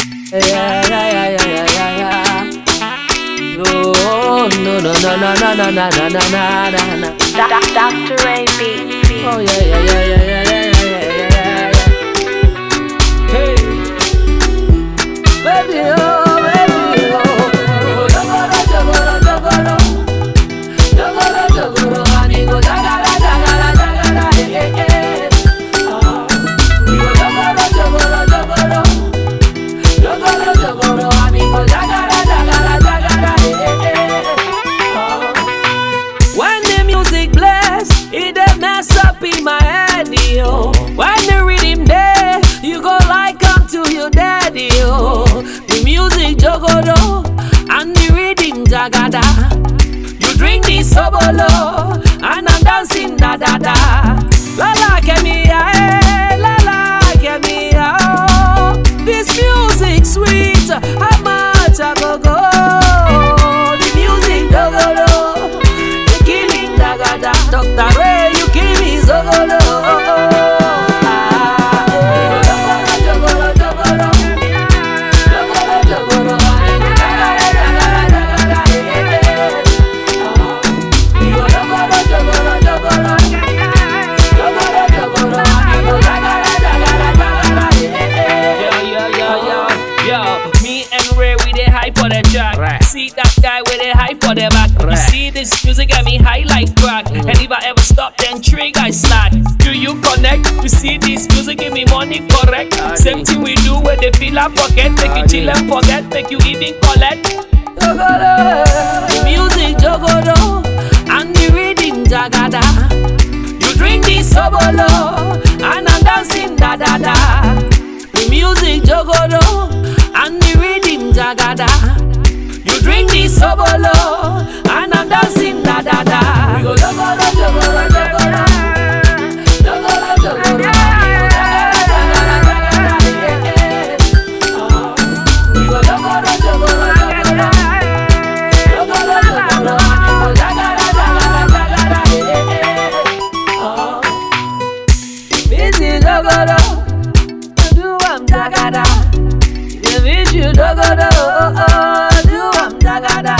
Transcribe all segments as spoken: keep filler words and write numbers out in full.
Yeah, yeah, yeah, yeah, yeah, yeah. No, no, no, no, no, no, no, no, no, no, no, no. Doctor Ray B. Oh yeah, yeah, yeah, yeah, yeah, yeah, yeah, yeah, yeah, yeah. Hey, baby, oh, baby, oh. Jogoro, jogoro, jogoro, jogoro, jogoro, amigo, jagara, jagara, jagara, eh, eh, eh. Oh, jogoro, jogoro, jogoro, jogoro, jogoro, amigo, jagara, jagara, jagara, eh, eh, eh. Oh, when the music blasts, it dey mess up in my head, yo. When the rhythm there, you go like come to your daddy, yo. The music jogoro and the rhythm jagada. You drink the sobolo and I'm dancing da da da. La la kemiya, eh, la la kemiya, oh. This music sweet, how much I go go? The music jogoro, the killing dagada. Doctor Ray, you kill me zogolo. For the track, right. See that guy with a high for the back. Right. You see this music got me high like crack. Mm. And if I ever stop, then trigger I slack. Do you connect? You see this music give me money correct? Okay. Same thing we do when they feel a pocket. Make okay. You chill and forget, make you even collect. Jogoro, the music jogoro and the rhythm jagada. You drink this sobolo and I'm dancing da da da. The music jogoro and the rhythm jagada. You drink this sobolo and I'm dancing da da da. We go jogoro, jogoro, jogoro, jogoro, jogoro. We go jogoro, jogoro, jogoro, jogoro, jogoro. We go jagara, jagara, jagara. Oh, busy jogoro, do am jagada. If you jogoro, oh, do am jagada.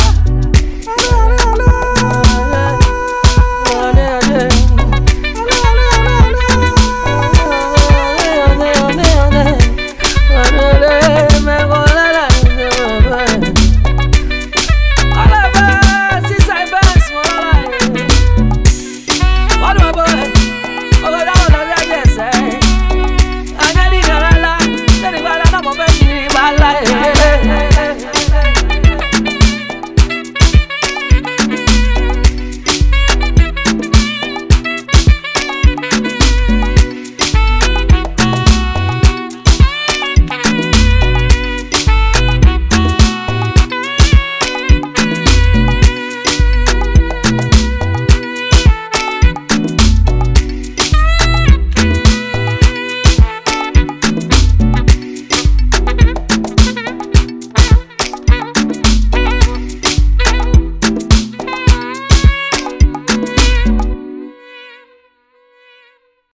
I